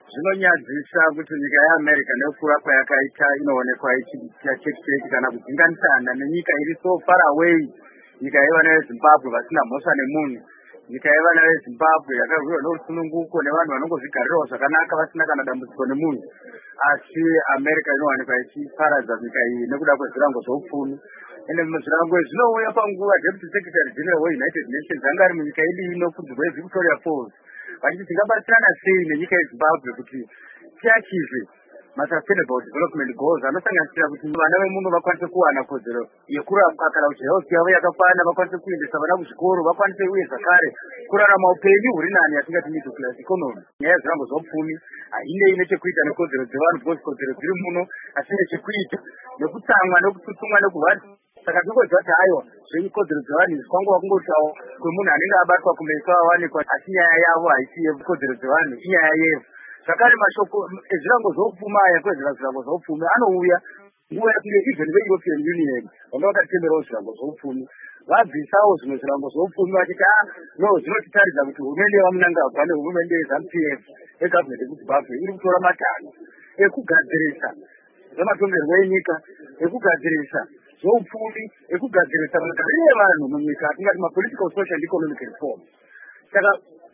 zvinonyadzisa kuti nyika yeAmerica nekukura kwayakaita inoonekwa ichitechiteki kana kudzinganisana nenyika iri so far away, nyika yevana veZimbabwe vasina mhosva nemunhu, nyika yevana veZimbabwe yakarwiwa norusununguko nevanhu vanongozvigarirawo zvakanaka vasina kana dambudziko nemunhu. Asi America inowanikwa ichiparadza nyika iyi nekuda kwezvirango zvoupfumi. Ene zvirango zvinouya panguva Deputy Secretary General weUnited Nations anga ari munyika yedu ino kunzi Victoria Falls, vachiti tingabatsirana sei nenyika yeZimbabwe kuti tiachieve sustainable development goals anosanganisira kuti vana vemuno vakwanise kuwana kodzero yekurapwa kana kuti health yavo yakakwana, vakwanise kuendesa vana kuzvikoro, vakwanise uye zvakare kurarama upenyu huri nani yatingati middle class economy. Nyaya yezvirango zvoupfumi hainei nechekuita nekodzero dzevanhu because kodzero dziri muno, asi nechekuita nekutsamwa nekututumwa nekuhwari. Saka tinokuziva kuti aiwa zveikodzero dzevanhu izvi kwangova kungotawo kwemunhu anenge abatwa kumeso awanikwa, asi nyaya yavo haisi yekodzero dzevanhu, inyaya yevo. Zvakare mashoko ezvirango zvoupfumi aya kwezvira zvirango zvoupfumi anouya nguva yakunge even veEuropean Union vanga vakatenderawo zvirango zvoupfumi vabvisawo zvimwe zvirango zvoupfumi vachiti no zvinotitaridza kuti hurumende yevaMunangagwa nehurumende yeZANU-PF egovernment yeZimbabwe iri kutora matanho ekugadzirisa zvematongerwo enyika, ekugadzirisa zvoupfumi, ekugadzirisa magariro evanhu munyika atingati mapolitical social and economic reform. Saka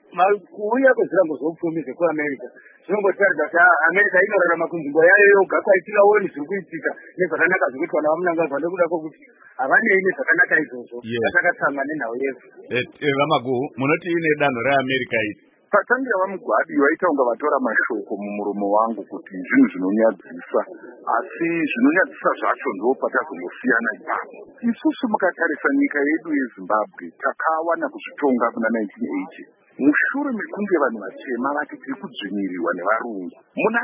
kuuya kwezvirango zvoupfumi zvekuAmerica zvinongotaridza kuti America inorarama kunzvimbo yayo yoga kwaitingaoni zviri kuitika nezvakanaka zviri kuitwa navaMunangagwa nekuda kwokuti havanei nezvakanaka izvozvo vatakatsamwa nenhau yesu. Vamagu, munoti ine danho reAmerica iri? Patangira vaMugwadi vaita kunga vatora mashoko mumuromo wangu kuti zvinhu zvinonyadzisa, asi zvinonyadzisa zvacho ndopatazongosiyana ipapo. Isusu mukatarisa nyika yedu yeZimbabwe takawana kuzvitonga kuna 1980. Mushure mekunge vanhu vatema vati tiri kudzvinyirirwa nevarungu, muna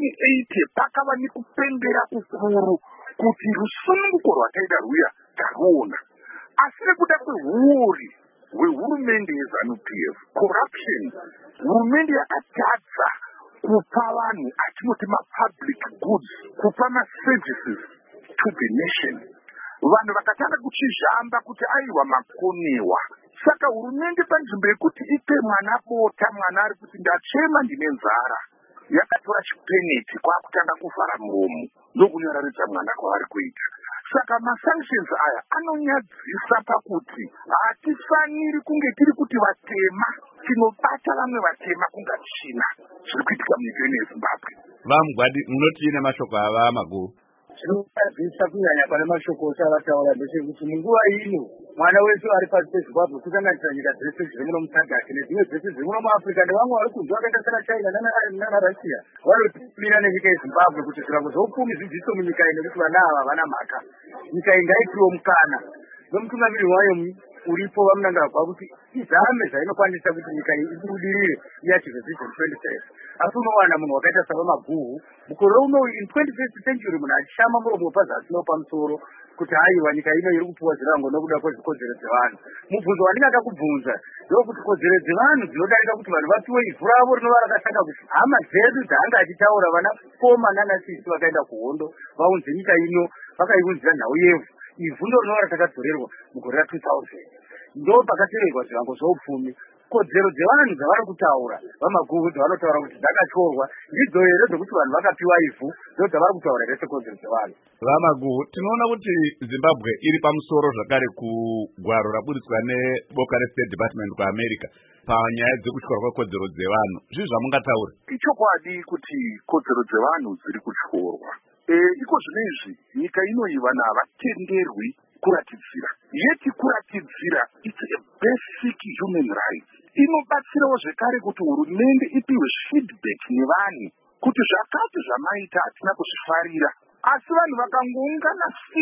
1980 pakava nekupembera kukuru kuti rusununguko rwataida rwuya taruona, asi nekuda kwehuori hwehurumende yeZANU-PF, corruption, hurumende yakatadza kupa vanhu atinoti mapublic goods, kupa maservices to the nation. Vanhu vakatanga kuchizhamba kuti aiwa makonewa. Saka hurumende panzvimbo yekuti ipe mwana bota, mwana ari kuti ndachema ndine nzara, yakatora chipeneti kwakutanga kuvhara muromo ndokunyoraridza mwana kwavari kuita. Saka masanctions aya anonyadzisa pakuti hatifaniri kunge tiri kuti vatema tinobata vamwe vatema kunga china zviri kuitika munyika ino yeZimbabwe. VaMugwadi, munoti ine mashoko ava Maguru? Zvinokadzisa kunyanya pane mashoko otavataura ndechekuti munguva ino mwana wese ari pasi peZimbabwe kusanganisira nyika dzese dziri muno muSADC nedzimwe dzese dziri muno muAfrica nevamwe vari kunze vakaita sana China nanaRussia varotipira nenyika yeZimbabwe kuti zvirango zvoupfumi zvidziso munyika ino kuti vana ava havana mhaka. Nyika iyi ngaipiwo mukana nomutungamiri wayo uripo vaMunangagwa kuti izame zvainokwanisa kuti nyika iyi ibudirire iachieve Vision 2030. Asi unowana munhu wakaita savamaguhu mukore uno in 21st century munhu achishama muromo wepazasi newepamusoro kuti aiwa nyika ino iri kupiwa zvirango nokuda kwezvikodzero dzevanhu. Mubvunzo wandingada kubvunza ndokuti kodzero dzevanhu dzinodarika kuti vanhu vapiwe ivhu ravo rinova rakashaka kuti hama dzedu dzaanga achitaura vana Koma naNasisi vakaenda kuhondo vaunze nyika ino vakaiunzira nhau yevhu. Ivhu ndo rinova ratakadzorerwa mugore ra2000. Ndo pakateverwa zvirango zvoupfumi. Kodzero dzevanhu dzavari kutaura vamaguhu dzavanotaura kuti dzakatorwa ndidzo here dzekuti vanhu vakapiwa ivhu ndo dzavari kutaura here sekodzero dzevanhu. Vamaguhu, tinoona kuti Zimbabwe iri pamusoro zvakare kugwaro raburitswa neboka reState Department kuAmerica panyaya dzekutyora kwekodzero dzevanhu. Zvizvi zvamungataura? Ichokwadi kuti kodzero dzevanhu dziri kutyorwa. Iko zvinezvi nyika inoyi vanhu havatenderwi kuratidzira. Yeti kuratidzira it's a basic human right. Inobatsirawo zvekare kuti hurumende ipiwe feedback nevanhu kuti zvakati zvamaita hatina kuzvifarira. Asi vanhu vakangoungana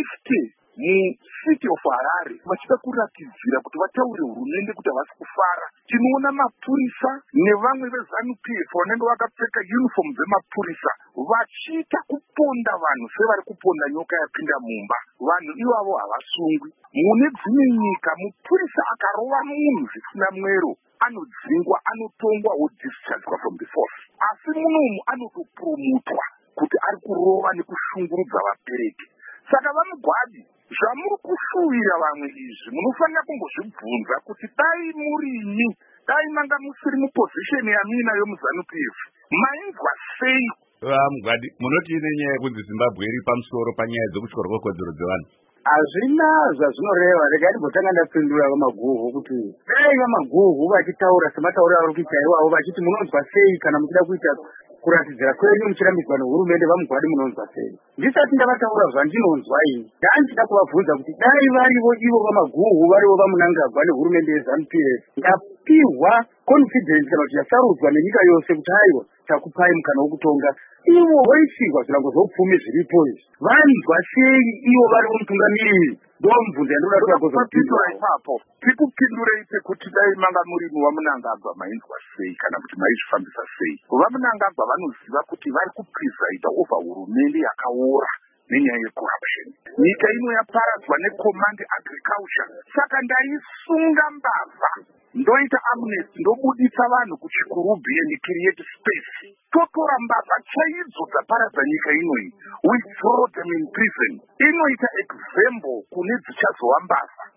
50 mucity of Harare vachida kuratidzira kuti vataure hurumende kuti havasi kufara, tinoona mapurisa nevamwe veZANU-PF vanenge vakapfeka uniform dzemapurisa vachiita kuponda vanhu sevari kuponda nyoka yapinda mumba. Vanhu ivavo havasungwi. Mune dzimwe nyika mupurisa akarova munhu zvisina mwero anodzingwa, anotongwa discharged from the force. Asi munomu anotopromotwa kuti ari kurova nekushungurudza vabereki. Saka vaMugwadi, zvamuri kushuwira vamwe izvi munofanira kungozvibvunza kuti dai murini, dai manga musiri mupozisheni yamina yomuZANU-PF, mainzwa sei? Mugwadi, munoti nenyaya yekuti Zimbabwe iri pamusoro panyaya dzekutyorwa kwekodzero dzevanhu? Hazvina zvazvinoreva. Regai ndimbotanga ndapindura vamaguhu kuti dai vamaguhu vachitaura sematauriro avari kuita iwavo vachiti munonzwa sei kana muchida kuita kuratidzira kwenyu muchirambidzwa nehurumende vaMugwadi munonzwa sei. Ndisati ndavataura zvandinonzwa ini, ndanchida kuvabvunza kuti dai varivo ivo vamaguhu varivo vaMunangagwa nehurumende yeZANU-PF ndapihwa confidence kana kuti yasarudzwa nenyika yose kuti aiwa takupai mukana wokutonga, ivo voisirwa zvirango zvoupfumi zviripo izvi, vanzwa sei ivo vari vomutungamiriri? Ndomubvunza yandoda kupindura ipapo. Tikupindurei pekuti dai manga muri vaMunangagwa mainzwa sei kana kuti maizvifambisa sei? VaMunangagwa vanoziva kuti vari kupresideita over hurumende yakaora nenyaya yecorruption. Nyika ino yaparadzwa necommand agriculture. Saka ndaisunga mbavha ndoita amnesty, ndobudisa vanhu kuchikurubhi and create space. Totora mbavha chaidzo dzaparadza nyika inoyi, we throw them in prison. Inoita example kune dzichazova mbavha.